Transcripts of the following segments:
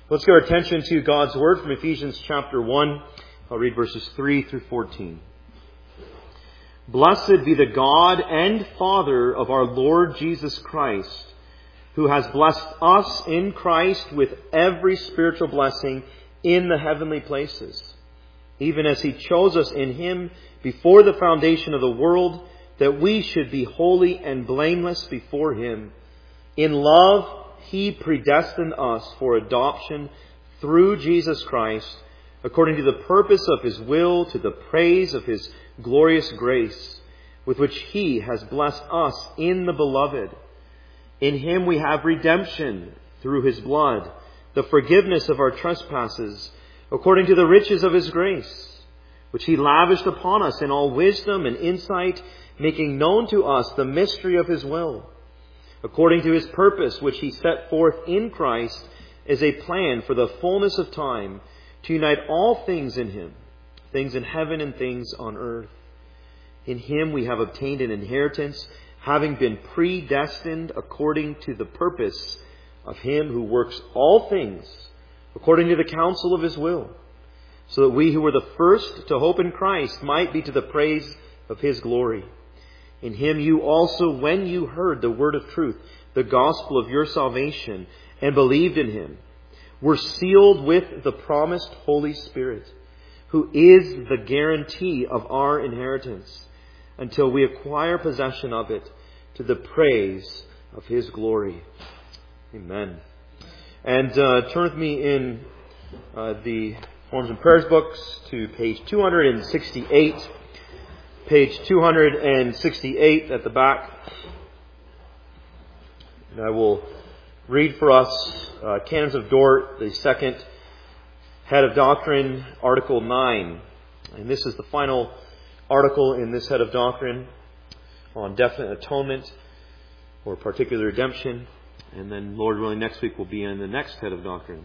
Let's give our attention to God's Word from Ephesians chapter 1. I'll read verses 3 through 14. Blessed be the God and Father of our Lord Jesus Christ, who has blessed us in Christ with every spiritual blessing in the heavenly places, even as He chose us in Him before the foundation of the world, that we should be holy and blameless before Him. In love, He predestined us for adoption through Jesus Christ, according to the purpose of His will, to the praise of His glorious grace, with which He has blessed us in the Beloved. In Him we have redemption through His blood, the forgiveness of our trespasses, according to the riches of His grace, which He lavished upon us in all wisdom and insight, making known to us the mystery of His will, according to His purpose, which He set forth in Christ as a plan for the fullness of time, to unite all things in Him, things in heaven and things on earth. In Him we have obtained an inheritance, having been predestined according to the purpose of Him who works all things according to the counsel of His will, so that we who were the first to hope in Christ might be to the praise of His glory. In Him you also, when you heard the word of truth, the gospel of your salvation, and believed in Him, were sealed with the promised Holy Spirit, who is the guarantee of our inheritance, until we acquire possession of it, to the praise of His glory. Amen. And turn with me in the Forms and Prayers books to page 268. Page 268 at the back. And I will read for us Canons of Dort, the second head of doctrine, Article 9. And this is the final article in this head of doctrine on definite atonement or particular redemption. And then, Lord willing, next week we'll be in the next head of doctrine.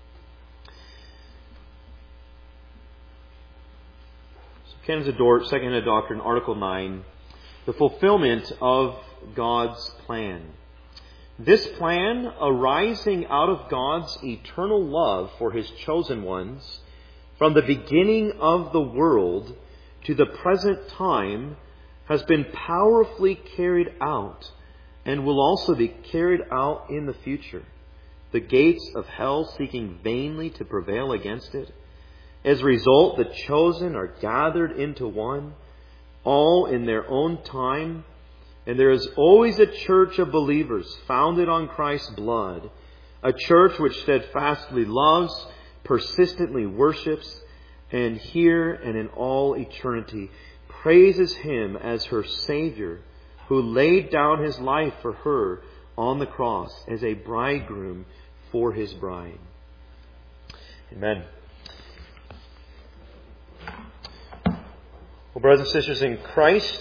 Canons of Dort, second head of doctrine, Article 9, the fulfillment of God's plan. This plan, arising out of God's eternal love for His chosen ones, from the beginning of the world to the present time, has been powerfully carried out and will also be carried out in the future. The gates of hell seeking vainly to prevail against it. As a result, the chosen are gathered into one, all in their own time, and there is always a church of believers founded on Christ's blood, a church which steadfastly loves, persistently worships, and here and in all eternity praises Him as her Savior, who laid down His life for her on the cross as a bridegroom for His bride. Amen. Well, brothers and sisters in Christ,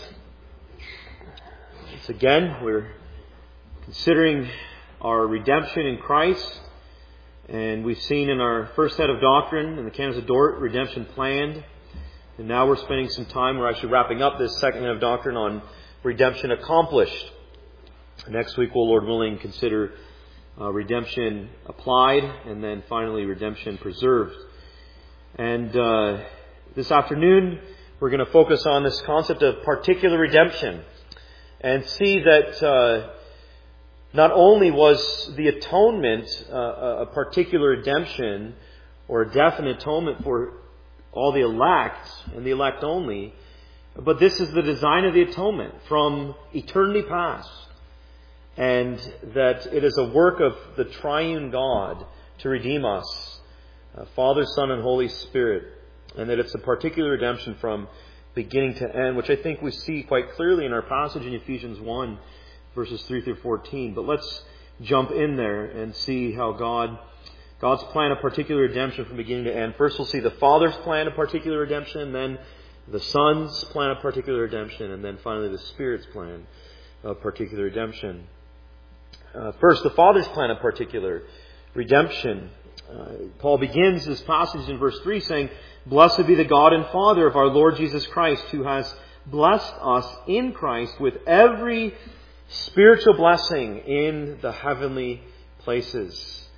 once again, we're considering our redemption in Christ. And we've seen in our first set of doctrine, in the Canons of Dort, redemption planned. And now we're spending some time, we're actually wrapping up this second head of doctrine on redemption accomplished. Next week we'll, Lord willing, consider redemption applied, and then finally redemption preserved. And this afternoon, we're going to focus on this concept of particular redemption and see that not only was the atonement a particular redemption or a definite atonement for all the elect and the elect only, but this is the design of the atonement from eternity past, and that it is a work of the triune God to redeem us, Father, Son, and Holy Spirit. And that it's a particular redemption from beginning to end, which I think we see quite clearly in our passage in Ephesians 1, verses 3 through 14. But let's jump in there and see how God's plan of particular redemption from beginning to end. First we'll see the Father's plan of particular redemption, then the Son's plan of particular redemption, and then finally the Spirit's plan of particular redemption. First, the Father's plan of particular redemption. Paul begins this passage in verse 3 saying, "Blessed be the God and Father of our Lord Jesus Christ, who has blessed us in Christ with every spiritual blessing in the heavenly places."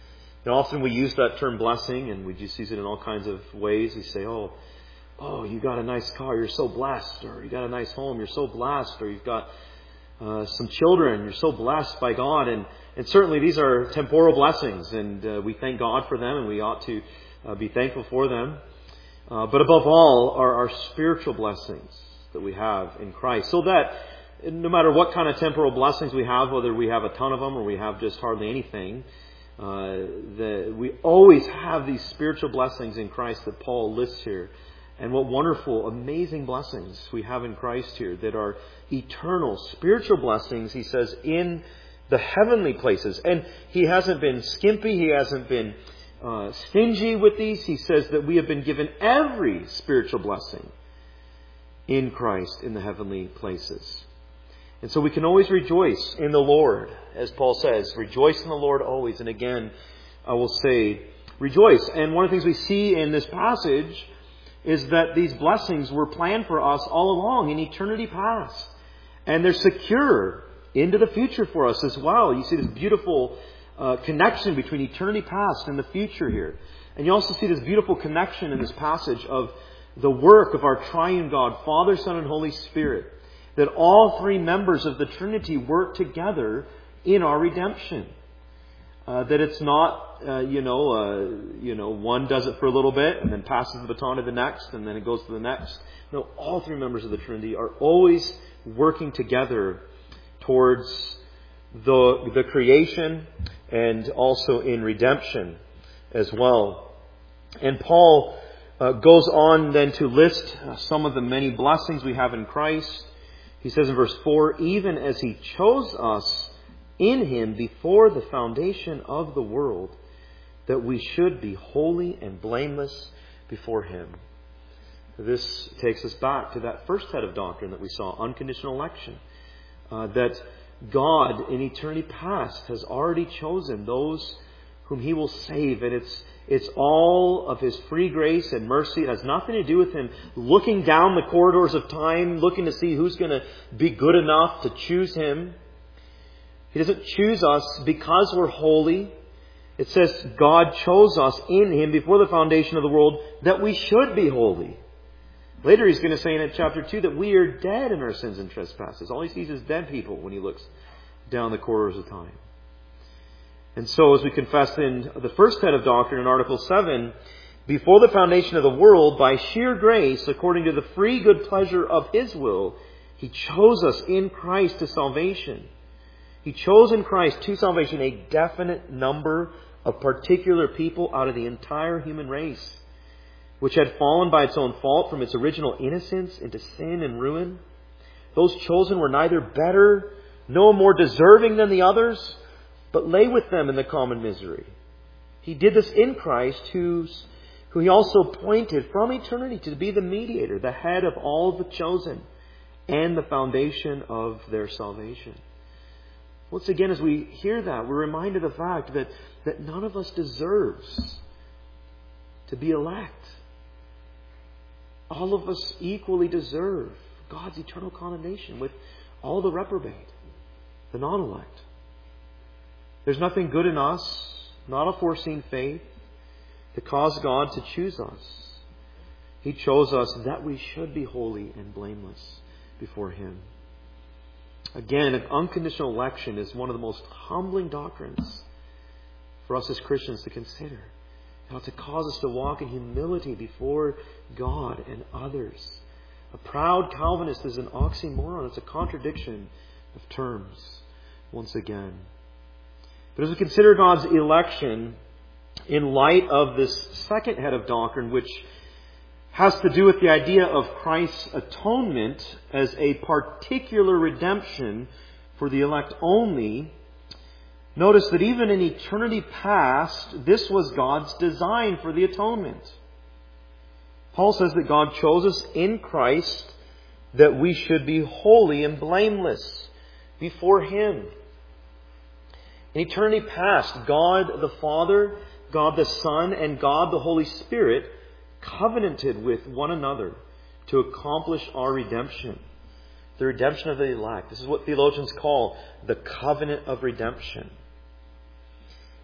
often we use that term blessing, and we just use it in all kinds of ways. We say, oh, you got a nice car, you're so blessed. Or you got a nice home, you're so blessed. Or you've got some children, you're so blessed by God. And certainly these are temporal blessings, and we thank God for them, and we ought to be thankful for them. But above all are our spiritual blessings that we have in Christ. So that no matter what kind of temporal blessings we have, whether we have a ton of them or we have just hardly anything, we always have these spiritual blessings in Christ that Paul lists here. And what wonderful, amazing blessings we have in Christ here that are eternal, spiritual blessings, he says, in the heavenly places. And he hasn't been skimpy, he hasn't been stingy with these. He says that we have been given every spiritual blessing in Christ in the heavenly places. And so we can always rejoice in the Lord, as Paul says, rejoice in the Lord always. And again, I will say, rejoice. And one of the things we see in this passage is that these blessings were planned for us all along in eternity past. And they're secure into the future for us as well. You see this beautiful connection between eternity past and the future here. And you also see this beautiful connection in this passage of the work of our triune God, Father, Son, and Holy Spirit. That all three members of the Trinity work together in our redemption. That it's not, one does it for a little bit and then passes the baton to the next and then it goes to the next. No, all three members of the Trinity are always working together towards the creation and also in redemption as well. And Paul goes on then to list some of the many blessings we have in Christ. He says in verse 4, even as He chose us in Him before the foundation of the world, that we should be holy and blameless before Him. This takes us back to that first head of doctrine that we saw, unconditional election. That God in eternity past has already chosen those whom He will save. And it's all of His free grace and mercy. It has nothing to do with Him looking down the corridors of time, looking to see who's going to be good enough to choose Him. He doesn't choose us because we're holy. It says God chose us in Him before the foundation of the world that we should be holy. Later he's going to say in chapter 2 that we are dead in our sins and trespasses. All he sees is dead people when he looks down the corridors of time. And so as we confessed in the first head of doctrine in Article 7, before the foundation of the world, by sheer grace, according to the free good pleasure of His will, He chose us in Christ to salvation. He chose in Christ to salvation a definite number of particular people out of the entire human race, which had fallen by its own fault from its original innocence into sin and ruin. Those chosen were neither better, no more deserving than the others, but lay with them in the common misery. He did this in Christ, who He also appointed from eternity to be the mediator, the head of all the chosen, and the foundation of their salvation. Once again, as we hear that, we're reminded of the fact that none of us deserves to be elect. All of us equally deserve God's eternal condemnation with all the reprobate, the non-elect. There's nothing good in us, not a foreseen faith, to cause God to choose us. He chose us that we should be holy and blameless before Him. Again, unconditional election is one of the most humbling doctrines for us as Christians to consider. It ought to cause us to walk in humility before God and others. A proud Calvinist is an oxymoron. It's a contradiction of terms, once again. But as we consider God's election in light of this second head of doctrine, which has to do with the idea of Christ's atonement as a particular redemption for the elect only, notice that even in eternity past, this was God's design for the atonement. Paul says that God chose us in Christ that we should be holy and blameless before Him. In eternity past, God the Father, God the Son, and God the Holy Spirit covenanted with one another to accomplish our redemption. The redemption of the elect. This is what theologians call the covenant of redemption.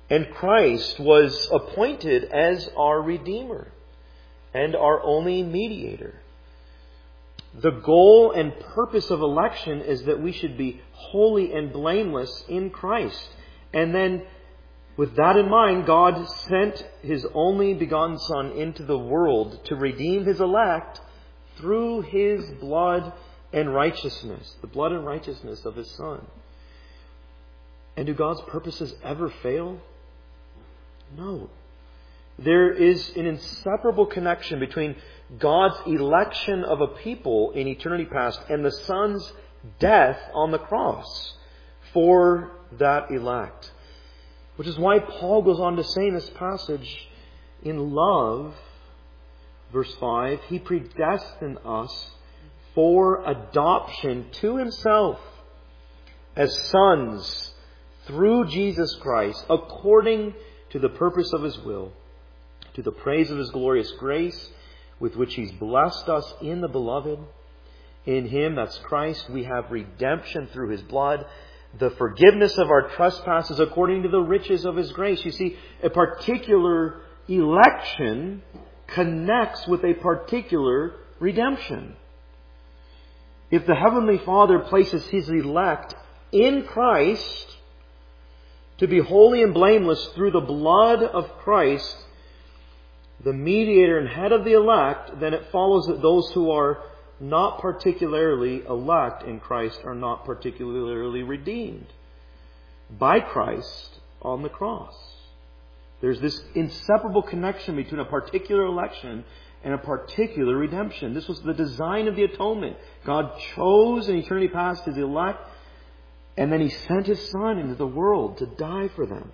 And Christ was appointed as our Redeemer and our only mediator. The goal and purpose of election is that we should be holy and blameless in Christ. And then, with that in mind, God sent His only begotten Son into the world to redeem His elect through His blood and righteousness, the blood and righteousness of His Son. And do God's purposes ever fail? No. There is an inseparable connection between God's election of a people in eternity past and the Son's death on the cross for that elect. Which is why Paul goes on to say in this passage, in love, verse 5, He predestined us for adoption to Himself as sons through Jesus Christ, according to the purpose of His will, to the praise of His glorious grace, with which He's blessed us in the Beloved. In Him, that's Christ, we have redemption through His blood, the forgiveness of our trespasses according to the riches of His grace. You see, a particular election connects with a particular redemption. If the Heavenly Father places His elect in Christ to be holy and blameless through the blood of Christ, the mediator and head of the elect, then it follows that those who are not particularly elect in Christ are not particularly redeemed by Christ on the cross. There's this inseparable connection between a particular election and a particular redemption. This was the design of the atonement. God chose in eternity past His elect, and then He sent His Son into the world to die for them.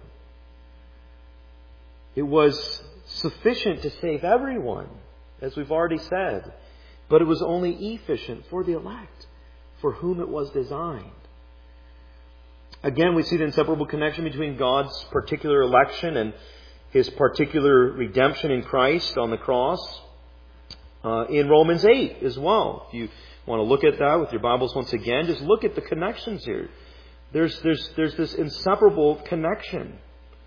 It was sufficient to save everyone, as we've already said, but it was only efficient for the elect, for whom it was designed. Again, we see the inseparable connection between God's particular election and His particular redemption in Christ on the cross in Romans 8 as well. If you want to look at that with your Bibles once again, just look at the connections here. There's this inseparable connection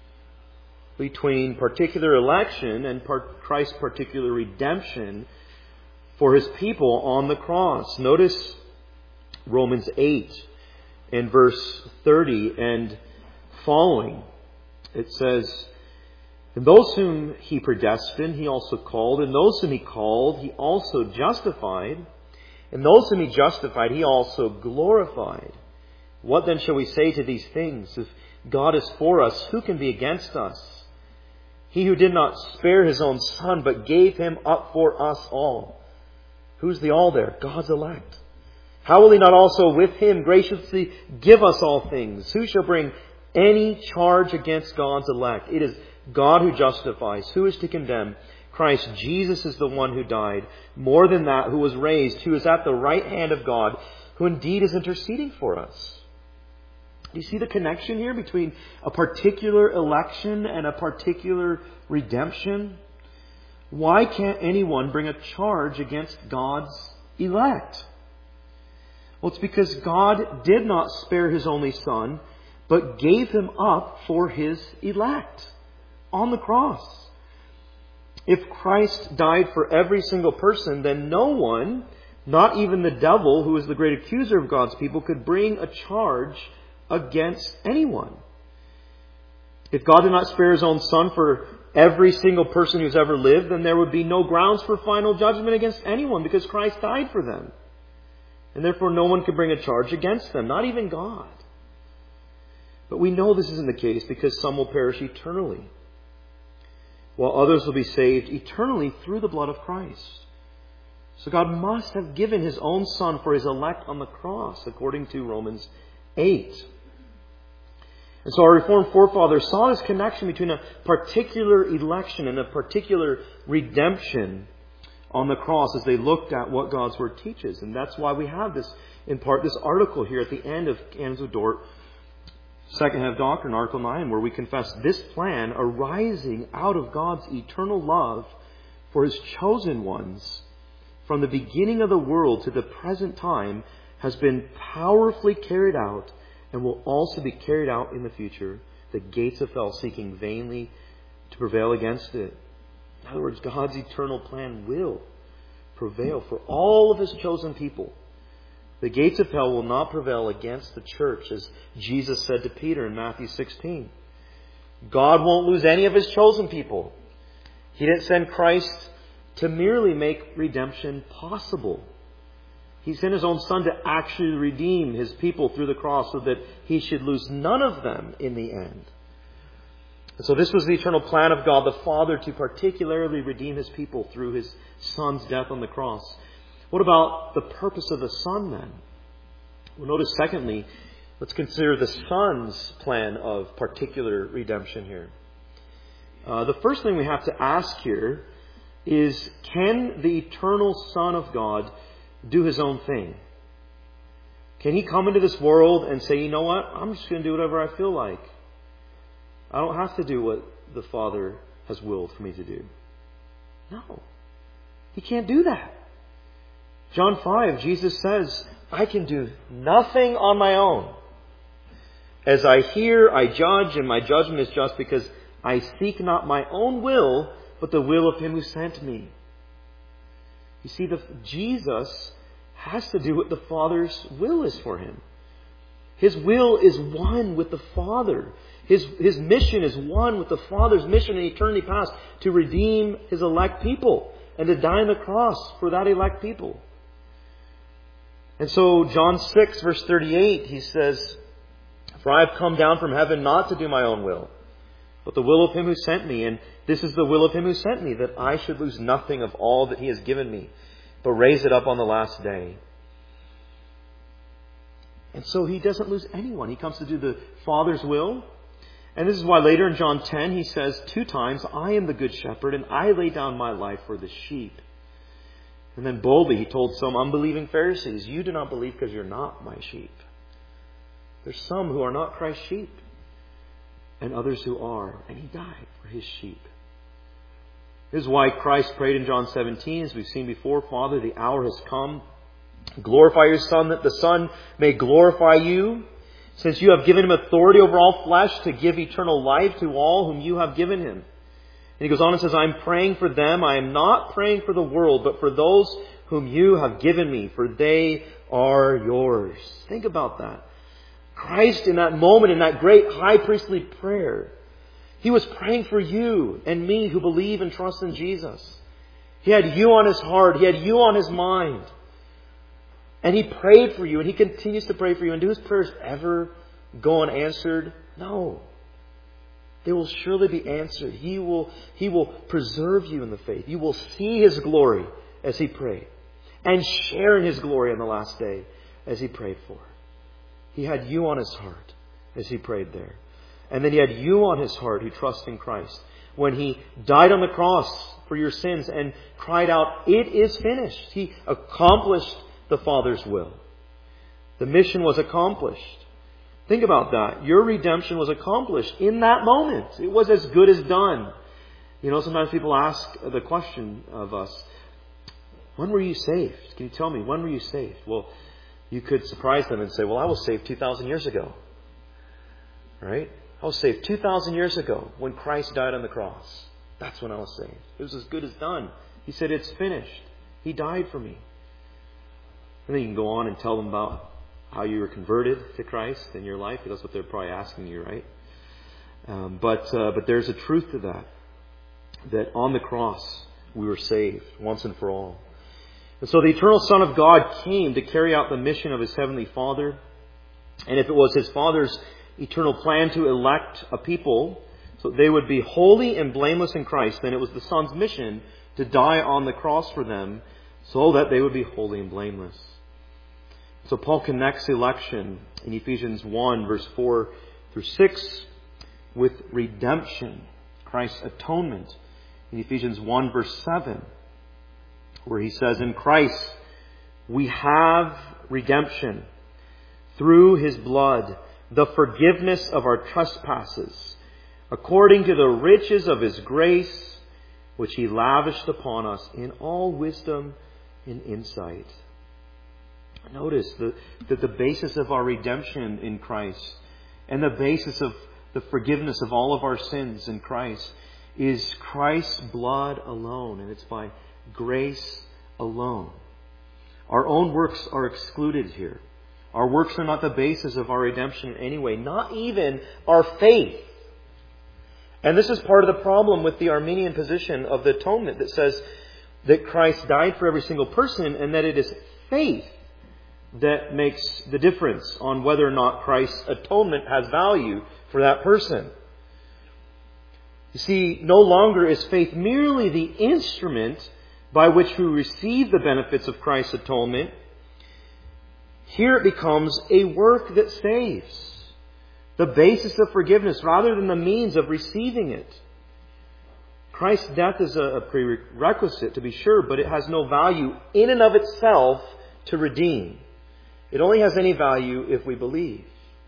between particular election and Christ's particular redemption for His people on the cross. Notice Romans 8 in verse 30 and following. It says, "And those whom He predestined, He also called. And those whom He called, He also justified. And those whom He justified, He also glorified. What then shall we say to these things? If God is for us, who can be against us? He who did not spare His own Son, but gave Him up for us all." Who's the all there? God's elect. "How will He not also with Him graciously give us all things? Who shall bring any charge against God's elect? It is God who justifies. Who is to condemn? Christ Jesus is the one who died. More than that, who was raised, who is at the right hand of God, who indeed is interceding for us." Do you see the connection here between a particular election and a particular redemption? Why can't anyone bring a charge against God's elect? Well, it's because God did not spare His only Son, but gave Him up for His elect on the cross. If Christ died for every single person, then no one, not even the devil, who is the great accuser of God's people, could bring a charge against anyone. If God did not spare His own Son for every single person who's ever lived, then there would be no grounds for final judgment against anyone, because Christ died for them. And therefore no one could bring a charge against them, not even God. But we know this isn't the case, because some will perish eternally, while others will be saved eternally through the blood of Christ. So God must have given His own Son for His elect on the cross, according to Romans 8. And so our Reformed forefathers saw this connection between a particular election and a particular redemption on the cross as they looked at what God's Word teaches. And that's why we have this, in part, this article here at the end of Canons of Dort, Second Head of Doctrine, Article 9, where we confess this plan arising out of God's eternal love for His chosen ones from the beginning of the world to the present time has been powerfully carried out and will also be carried out in the future the gates of hell seeking vainly to prevail against it. In other words, God's eternal plan will prevail for all of His chosen people. The gates of hell will not prevail against the church, as Jesus said to Peter in Matthew 16. God won't lose any of His chosen people. He didn't send Christ to merely make redemption possible. He sent His own Son to actually redeem His people through the cross so that He should lose none of them in the end. And so this was the eternal plan of God the Father to particularly redeem His people through His Son's death on the cross. What about the purpose of the Son then? Well, notice secondly, let's consider the Son's plan of particular redemption here. The first thing we have to ask here is, can the eternal Son of God do His own thing? Can He come into this world and say, you know what, I'm just going to do whatever I feel like. I don't have to do what the Father has willed for me to do. No. He can't do that. John 5, Jesus says, I can do nothing on my own. As I hear, I judge, and my judgment is just because I seek not my own will, but the will of Him who sent me. You see, Jesus has to do what the Father's will is for Him. His will is one with the Father. His mission is one with the Father's mission in eternity past to redeem His elect people and to die on the cross for that elect people. And so John 6 verse 38, He says, for I have come down from heaven not to do my own will, but the will of Him who sent me. And this is the will of Him who sent me, that I should lose nothing of all that He has given me, but raise it up on the last day. And so He doesn't lose anyone. He comes to do the Father's will. And this is why later in John 10, He says 2 times, I am the good shepherd, and I lay down my life for the sheep. And then boldly He told some unbelieving Pharisees, you do not believe because you're not my sheep. There's some who are not Christ's sheep, and others who are. And He died for His sheep. This is why Christ prayed in John 17, as we've seen before, Father, the hour has come. Glorify your Son, that the Son may glorify you, since you have given Him authority over all flesh to give eternal life to all whom you have given Him. And He goes on and says, I am praying for them. I am not praying for the world, but for those whom you have given me, for they are yours. Think about that. Christ in that moment, in that great high priestly prayer, He was praying for you and me who believe and trust in Jesus. He had you on His heart. He had you on His mind. And He prayed for you, and He continues to pray for you. And do His prayers ever go unanswered? No. They will surely be answered. He will preserve you in the faith. You will see His glory as He prayed, and share in His glory on the last day as He prayed for. He had you on His heart as He prayed there. And then He had you on His heart who trust in Christ when He died on the cross for your sins and cried out, it is finished. He accomplished the Father's will. The mission was accomplished. Think about that. Your redemption was accomplished in that moment. It was as good as done. You know, sometimes people ask the question of us, when were you saved? Can you tell me, when were you saved? Well, you could surprise them and say, well, I was saved 2,000 years ago. Right? I was saved 2,000 years ago when Christ died on the cross. That's when I was saved. It was as good as done. He said, it's finished. He died for me. And then you can go on and tell them about how you were converted to Christ in your life. That's what they're probably asking you, right? But there's a truth to that. That on the cross we were saved once and for all. And so the eternal Son of God came to carry out the mission of His Heavenly Father. And if it was His Father's eternal plan to elect a people so they would be holy and blameless in Christ, then it was the Son's mission to die on the cross for them so that they would be holy and blameless. So Paul connects election in Ephesians 1 verse 4 through 6 with redemption, Christ's atonement in Ephesians 1 verse 7, where he says, in Christ we have redemption through His blood, the forgiveness of our trespasses, according to the riches of His grace, which He lavished upon us in all wisdom and insight. Notice that the basis of our redemption in Christ and the basis of the forgiveness of all of our sins in Christ is Christ's blood alone, and it's by grace alone. Our own works are excluded here. Our works are not the basis of our redemption in any way, not even our faith. And this is part of the problem with the Arminian position of the atonement that says that Christ died for every single person and that it is faith that makes the difference on whether or not Christ's atonement has value for that person. You see, no longer is faith merely the instrument by which we receive the benefits of Christ's atonement. Here it becomes a work that saves, the basis of forgiveness rather than the means of receiving it. Christ's death is a prerequisite, to be sure, but it has no value in and of itself to redeem. It only has any value if we believe.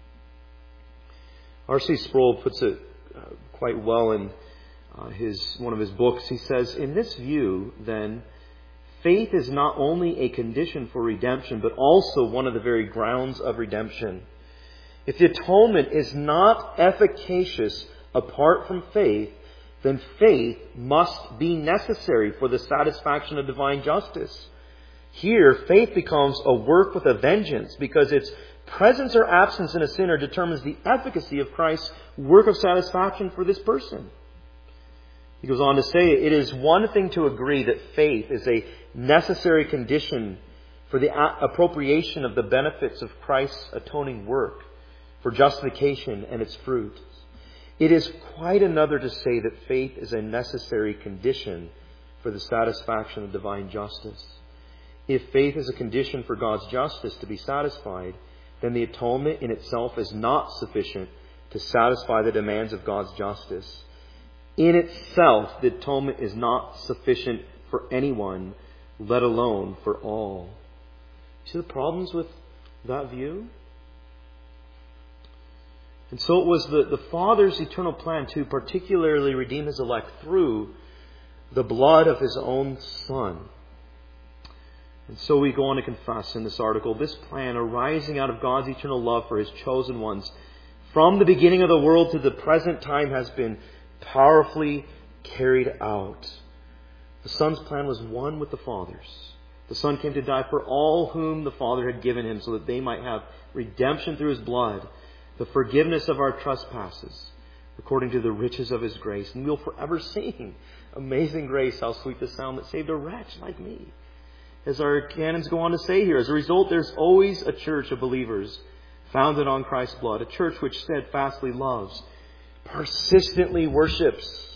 R.C. Sproul puts it quite well in one of his books. He says, in this view, then, faith is not only a condition for redemption, but also one of the very grounds of redemption. If the atonement is not efficacious apart from faith, then faith must be necessary for the satisfaction of divine justice. Here, faith becomes a work with a vengeance because its presence or absence in a sinner determines the efficacy of Christ's work of satisfaction for this person. He goes on to say, it is one thing to agree that faith is a necessary condition for the appropriation of the benefits of Christ's atoning work, for justification and its fruit. It is quite another to say that faith is a necessary condition for the satisfaction of divine justice. If faith is a condition for God's justice to be satisfied, then the atonement in itself is not sufficient to satisfy the demands of God's justice. In itself, the atonement is not sufficient for anyone, let alone for all. See the problems with that view? And so it was the Father's eternal plan to particularly redeem His elect through the blood of His own Son. And so we go on to confess in this article, this plan arising out of God's eternal love for His chosen ones from the beginning of the world to the present time has been powerfully carried out. The Son's plan was one with the Father's. The Son came to die for all whom the Father had given Him so that they might have redemption through His blood, the forgiveness of our trespasses, according to the riches of His grace. And we'll forever sing, amazing grace, how sweet the sound that saved a wretch like me. As our canons go on to say here, as a result, there's always a church of believers founded on Christ's blood, a church which steadfastly loves, persistently worships,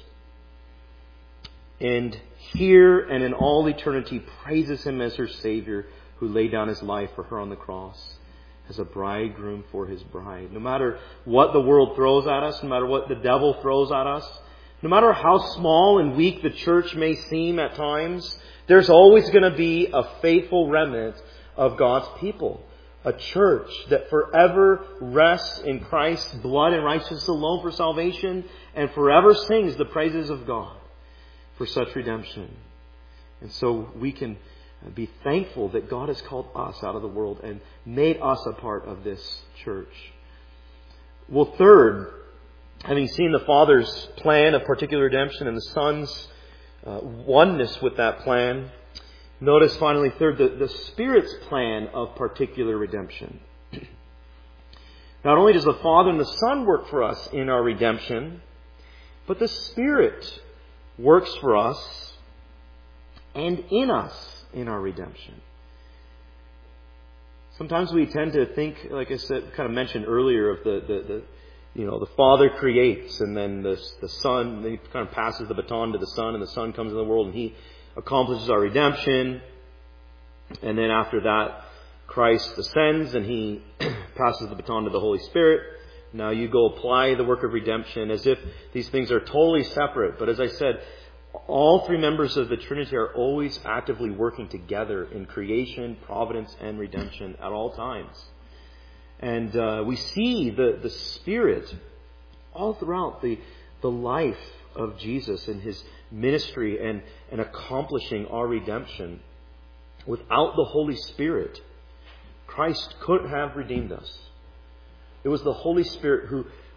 and here and in all eternity praises Him as her Savior who laid down His life for her on the cross as a bridegroom for His bride. No matter what the world throws at us, no matter what the devil throws at us, no matter how small and weak the church may seem at times, there's always going to be a faithful remnant of God's people. A church that forever rests in Christ's blood and righteousness alone for salvation and forever sings the praises of God for such redemption. And so we can be thankful that God has called us out of the world and made us a part of this church. Well, third, having seen the Father's plan of particular redemption and the Son's oneness with that plan, notice finally, third, the Spirit's plan of particular redemption. Not only does the Father and the Son work for us in our redemption, but the Spirit works for us and in us in our redemption. Sometimes we tend to think, like I said, kind of mentioned earlier, of the Father creates, and then the Son, He kind of passes the baton to the Son, and the Son comes in the world, and He accomplishes our redemption. And then after that, Christ ascends, and He passes the baton to the Holy Spirit. Now you go apply the work of redemption as if these things are totally separate. But as I said, all three members of the Trinity are always actively working together in creation, providence, and redemption at all times. And we see the Spirit all throughout the life of Jesus and His ministry and accomplishing our redemption. Without the Holy Spirit, Christ couldn't have redeemed us. It was the Holy Spirit who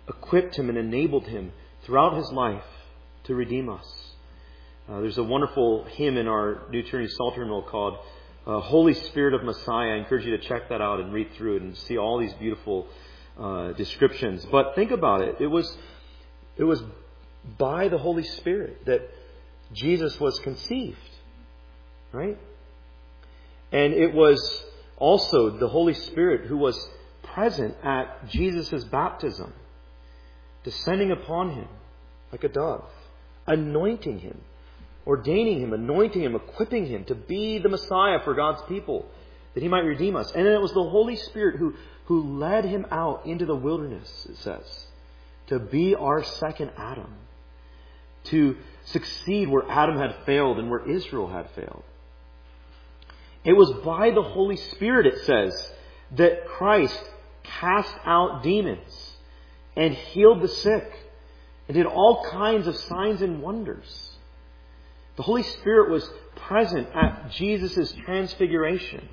equipped him and enabled him throughout his life to redeem us. There's a wonderful hymn in our New Trinity Psalter hymnal called Holy Spirit of Messiah. I encourage you to check that out and read through it and see all these beautiful descriptions. But think about it. It was by the Holy Spirit that Jesus was conceived. Right? And it was also the Holy Spirit who was present at Jesus' baptism, descending upon him like a dove, anointing him, ordaining him, anointing him, equipping him to be the Messiah for God's people, that he might redeem us. And then it was the Holy Spirit who led him out into the wilderness, it says, to be our second Adam, to succeed where Adam had failed and where Israel had failed. It was by the Holy Spirit, it says, that Christ cast out demons and healed the sick and did all kinds of signs and wonders. The Holy Spirit was present at Jesus' transfiguration.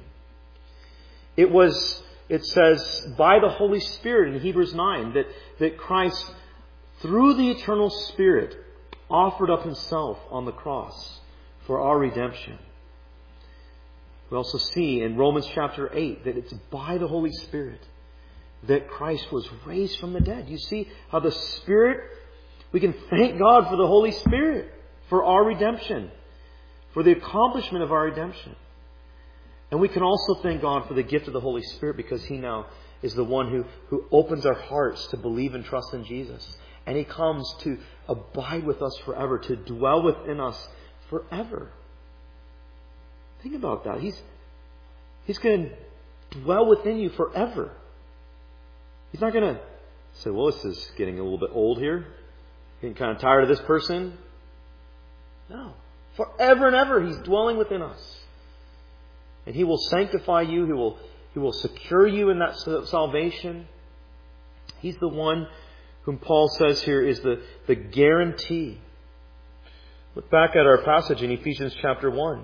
It says, by the Holy Spirit in Hebrews 9, that Christ, through the eternal Spirit, offered up himself on the cross for our redemption. We also see in Romans chapter 8 that it's by the Holy Spirit that Christ was raised from the dead. You see how the Spirit, we can thank God for the Holy Spirit, for our redemption, for the accomplishment of our redemption. And we can also thank God for the gift of the Holy Spirit because He now is the one who opens our hearts to believe and trust in Jesus. And He comes to abide with us forever, to dwell within us forever. Think about that. He's going to dwell within you forever. He's not going to say, well, this is getting a little bit old here. Getting kind of tired of this person. No. Forever and ever, He's dwelling within us. And He will sanctify you. He will secure you in that salvation. He's the one whom Paul says here is the guarantee. Look back at our passage in Ephesians chapter 1.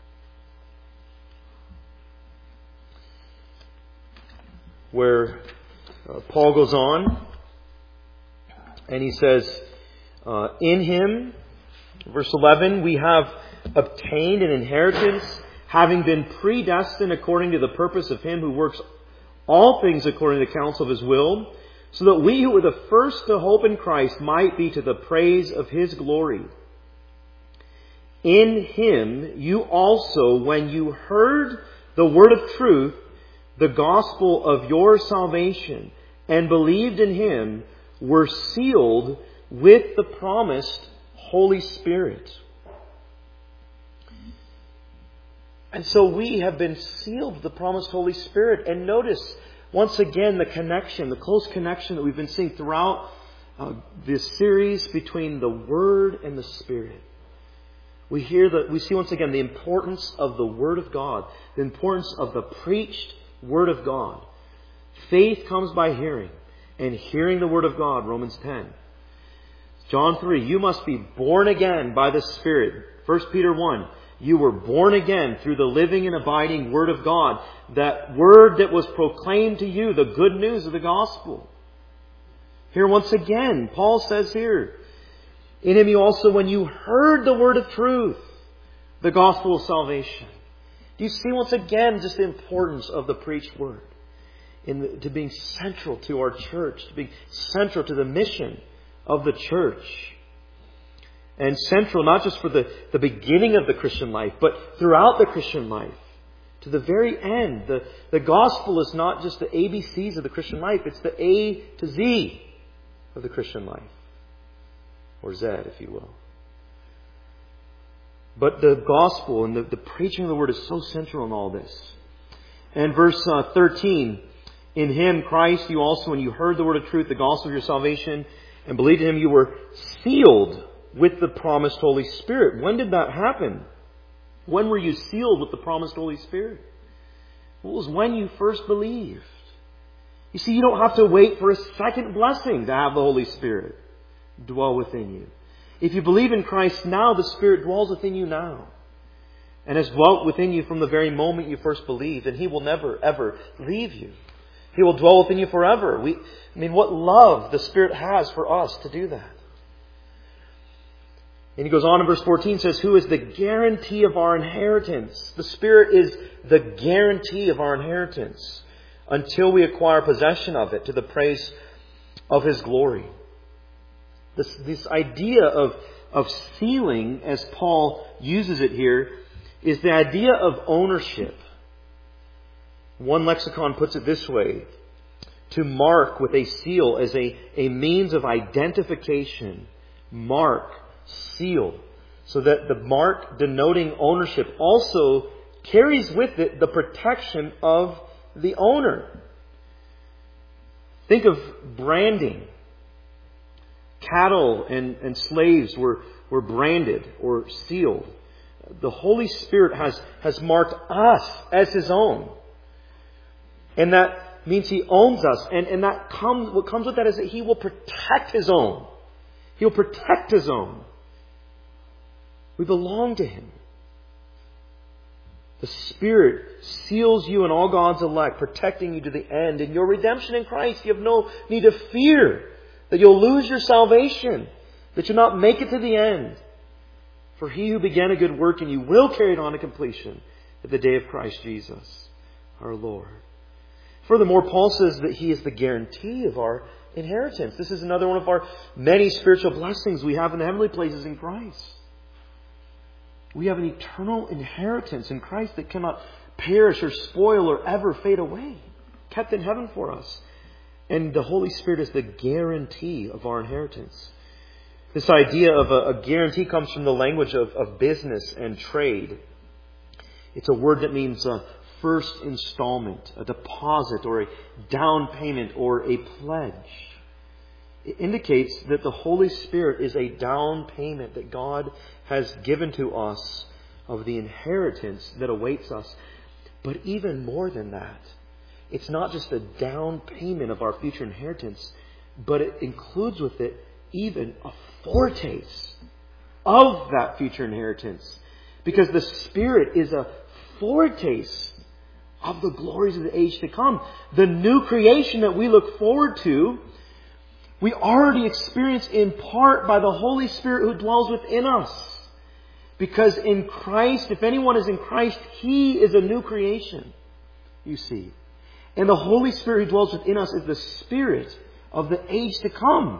Where Paul goes on and he says, in Him, verse 11, we have obtained an inheritance, having been predestined according to the purpose of Him who works all things according to the counsel of His will, so that we who were the first to hope in Christ might be to the praise of His glory. In Him you also, when you heard the word of truth, the gospel of your salvation, and believed in Him, were sealed with the promised Holy Spirit. And so we have been sealed with the promised Holy Spirit. And notice, once again, the connection, the close connection that we've been seeing throughout this series between the Word and the Spirit. We see once again the importance of the Word of God, the importance of the preached Word of God. Faith comes by hearing, and hearing the Word of God, Romans 10. John 3, you must be born again by the Spirit. 1 Peter 1, you were born again through the living and abiding Word of God. That Word that was proclaimed to you, the good news of the gospel. Here once again, Paul says here, in Him you also, when you heard the word of truth, the gospel of salvation. Do you see once again just the importance of the preached word? To being central to our church, to being central to the mission of the church. And central not just for the beginning of the Christian life, but throughout the Christian life. To the very end. The gospel is not just the ABCs of the Christian life, it's the A to Z of the Christian life. Or Z, if you will. But the gospel and the preaching of the word is so central in all this. And verse 13, in Him, Christ, you also, when you heard the word of truth, the gospel of your salvation, and believed in Him, you were sealed with the promised Holy Spirit. When did that happen? When were you sealed with the promised Holy Spirit? Well, it was when you first believed. You see, you don't have to wait for a second blessing to have the Holy Spirit dwell within you. If you believe in Christ now, the Spirit dwells within you now. And has dwelt within you from the very moment you first believed. And He will never, ever leave you. He will dwell within you forever. What love the Spirit has for us to do that. And he goes on in verse 14, says, who is the guarantee of our inheritance? The Spirit is the guarantee of our inheritance until we acquire possession of it to the praise of His glory. This idea of sealing, as Paul uses it here, is the idea of ownership. One lexicon puts it this way: to mark with a seal as a means of identification. Mark, seal. So that the mark denoting ownership also carries with it the protection of the owner. Think of branding. Cattle and slaves were branded or sealed. The Holy Spirit has marked us as His own. And that means He owns us. And what comes with that is that He will protect His own. He'll protect His own. We belong to Him. The Spirit seals you and all God's elect, protecting you to the end. In your redemption in Christ, you have no need to fear that you'll lose your salvation, that you'll not make it to the end. For He who began a good work in you will carry it on to completion at the day of Christ Jesus, our Lord. Furthermore, Paul says that He is the guarantee of our inheritance. This is another one of our many spiritual blessings we have in the heavenly places in Christ. We have an eternal inheritance in Christ that cannot perish or spoil or ever fade away, kept in heaven for us. And the Holy Spirit is the guarantee of our inheritance. This idea of a guarantee comes from the language of business and trade. It's a word that means a first installment, a deposit, or a down payment, or a pledge. It indicates that the Holy Spirit is a down payment that God has given to us of the inheritance that awaits us. But even more than that, it's not just a down payment of our future inheritance, but it includes with it even a foretaste of that future inheritance. Because the Spirit is a foretaste of the glories of the age to come. The new creation that we look forward to, we already experience in part by the Holy Spirit who dwells within us. Because in Christ, if anyone is in Christ, he is a new creation, you see. And the Holy Spirit who dwells within us is the Spirit of the age to come.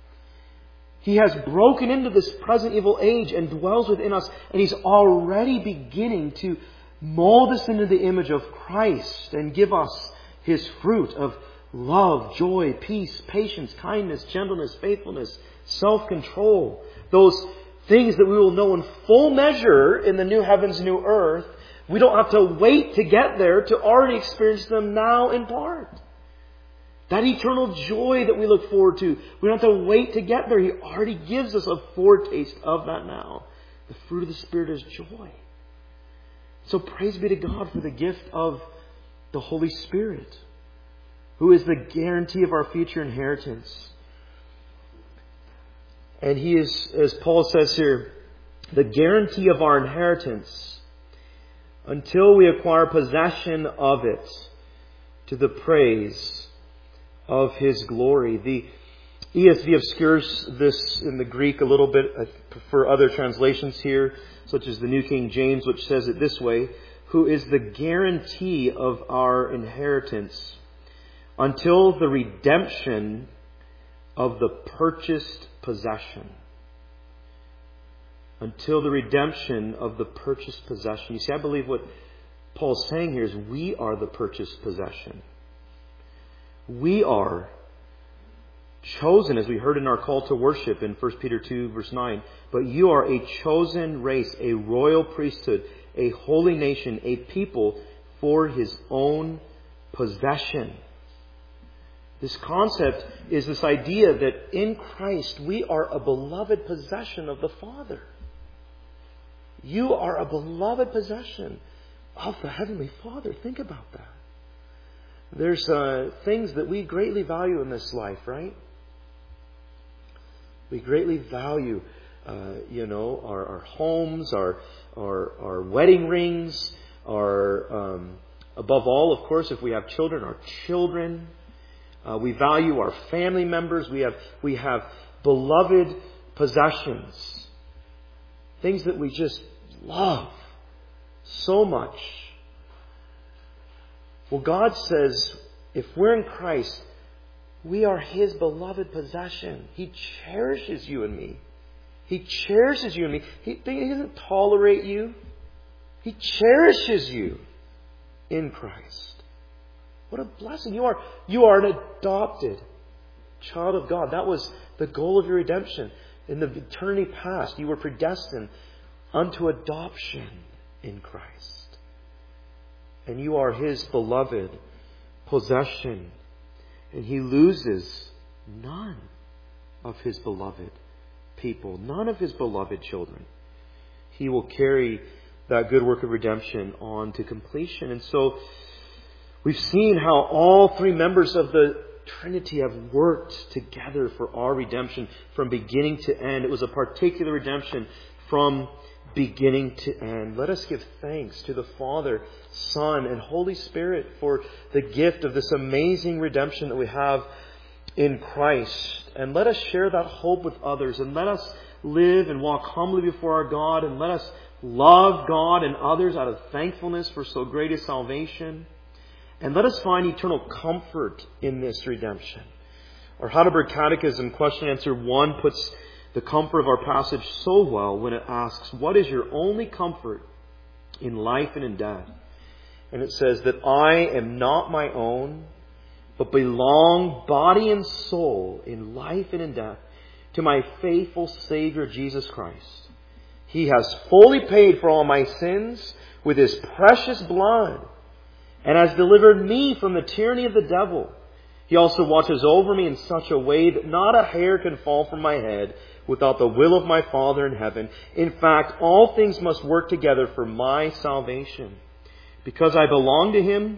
He has broken into this present evil age and dwells within us. And He's already beginning to mold us into the image of Christ and give us His fruit of love, joy, peace, patience, kindness, gentleness, faithfulness, self-control. Those things that we will know in full measure in the new heavens and new earth. We don't have to wait to get there to already experience them now in part. That eternal joy that we look forward to, we don't have to wait to get there. He already gives us a foretaste of that now. The fruit of the Spirit is joy. So praise be to God for the gift of the Holy Spirit, who is the guarantee of our future inheritance. And He is, as Paul says here, the guarantee of our inheritance until we acquire possession of it to the praise of His glory. The ESV obscures this in the Greek a little bit. I prefer other translations here, such as the New King James, which says it this way: who is the guarantee of our inheritance until the redemption of the purchased possession. Until the redemption of the purchased possession. You see, I believe what Paul's saying here is we are the purchased possession. We are chosen, as we heard in our call to worship in 1 Peter 2 verse 9. But you are a chosen race, a royal priesthood, a holy nation, a people for His own possession. This concept is this idea that in Christ we are a beloved possession of the Father. You are a beloved possession of the Heavenly Father. Think about that. There's things that we greatly value in this life, right? We greatly value, our homes, our wedding rings, our Above all, of course, if we have children, our children. We value our family members. We have beloved possessions. Things that we just love so much. Well, God says, if we're in Christ, we are His beloved possession. He cherishes you and me. He cherishes you and me. He doesn't tolerate you. He cherishes you in Christ. What a blessing. You are an adopted child of God. That was the goal of your redemption. In the eternity past, you were predestined unto adoption in Christ. And you are His beloved possession. And He loses none of His beloved people, none of His beloved children. He will carry that good work of redemption on to completion. And so we've seen how all three members of the Trinity have worked together for our redemption from beginning to end. It was a particular redemption from beginning to end. Let us give thanks to the Father, Son, and Holy Spirit for the gift of this amazing redemption that we have in Christ. And let us share that hope with others. And let us live and walk humbly before our God. And let us love God and others out of thankfulness for so great a salvation. And let us find eternal comfort in this redemption. Our Heidelberg Catechism, question answer 1, puts the comfort of our passage so well when it asks, what is your only comfort in life and in death? And it says that I am not my own, but belong body and soul in life and in death to my faithful Savior Jesus Christ. He has fully paid for all my sins with His precious blood and has delivered me from the tyranny of the devil. He also watches over me in such a way that not a hair can fall from my head without the will of my Father in heaven. In fact, all things must work together for my salvation. Because I belong to Him,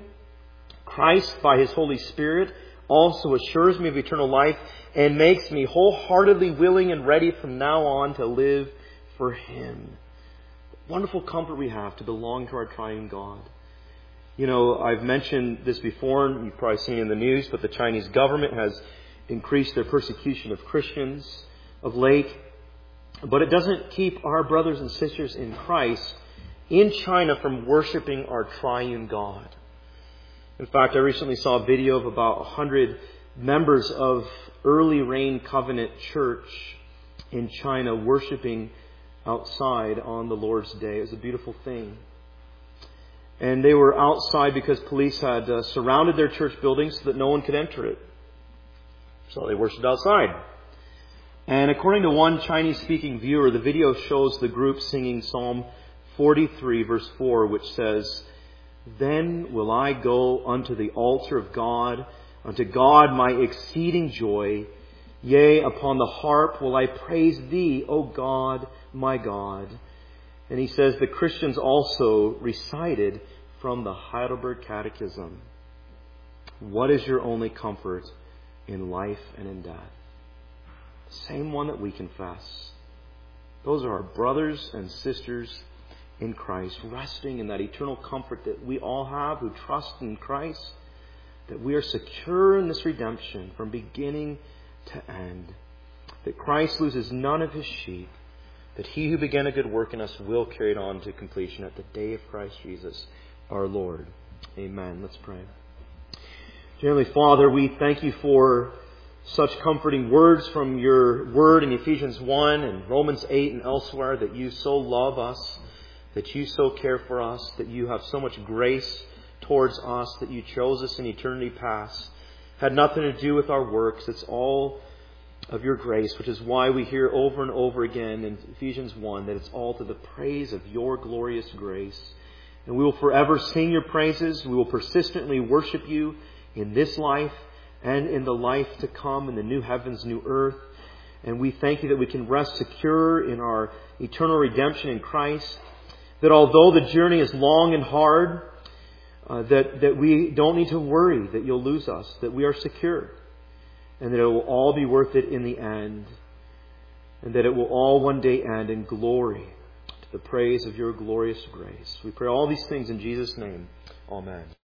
Christ, by His Holy Spirit, also assures me of eternal life and makes me wholeheartedly willing and ready from now on to live for Him. Wonderful comfort we have to belong to our triune God. You know, I've mentioned this before, and you've probably seen it in the news, but the Chinese government has increased their persecution of Christians of late. But it doesn't keep our brothers and sisters in Christ in China from worshiping our triune God. In fact, I recently saw a video of about 100 members of Early Rain Covenant Church in China worshiping outside on the Lord's Day. It was a beautiful thing. And they were outside because police had surrounded their church building so that no one could enter it. So they worshipped outside. And according to one Chinese-speaking viewer, the video shows the group singing Psalm 43, verse 4, which says, "Then will I go unto the altar of God, unto God my exceeding joy. Yea, upon the harp will I praise Thee, O God, my God." And he says the Christians also recited from the Heidelberg Catechism, what is your only comfort in life and in death? The same one that we confess. Those are our brothers and sisters in Christ, resting in that eternal comfort that we all have who trust in Christ, that we are secure in this redemption from beginning to end, that Christ loses none of His sheep, that He who began a good work in us will carry it on to completion at the day of Christ Jesus our Lord. Amen. Let's pray. Dear Heavenly Father, we thank You for such comforting words from Your Word in Ephesians 1 and Romans 8 and elsewhere, that You so love us, that You so care for us, that You have so much grace towards us, that You chose us in eternity past. Had nothing to do with our works. It's all of Your grace, which is why we hear over and over again in Ephesians 1 that it's all to the praise of Your glorious grace. And we will forever sing Your praises. We will persistently worship You in this life and in the life to come, in the new heavens, new earth. And we thank You that we can rest secure in our eternal redemption in Christ. That although the journey is long and hard, that we don't need to worry that You'll lose us, that we are secure. And that it will all be worth it in the end. And that it will all one day end in glory to the praise of Your glorious grace. We pray all these things in Jesus' name. Amen.